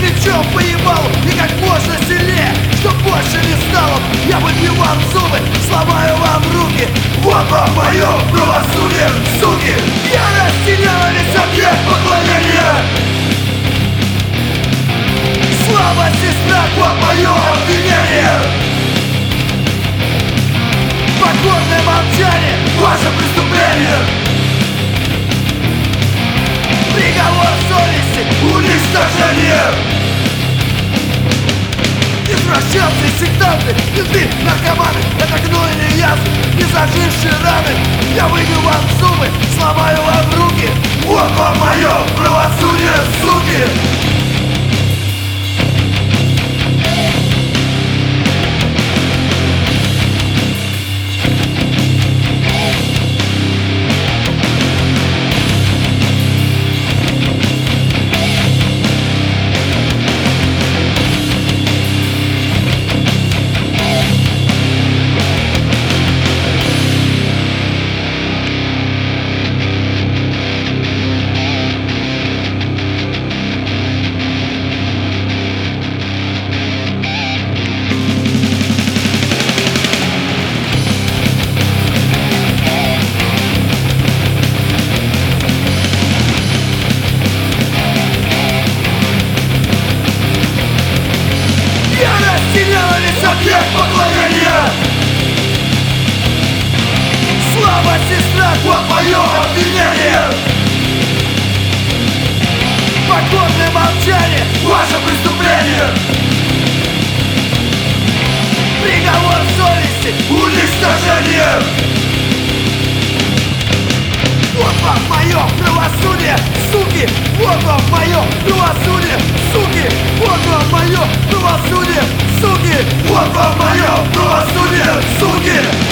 мечом поебал и как можно сильнее, чтоб больше не стало. Я выбью вам зубы, сломаю вам руки. Вот вам мое правосудие, суки. Ярость и ненависть, объект поклонения. Слабость и страх, вот мое обвинение. Покорное молчание, ваше преступление. Приговор совести, уничтожение. Извращенцы, сектанты, менты, наркоманы, это гнойные язвы, незажившие раны. Я выбью вам зубы, сломаю вам руки. Вот вам мое правосудие, суки. Объект поклонения. Слабость и страх, вот мое обвинение. Покорное молчание, ваше преступление. Приговор совести, уничтожение. Вот вам мое правосудие, суки. Вот вам мое правосудие, суки. Вот вам мое правосудие, суки. Вот вам мое правосудие, суки.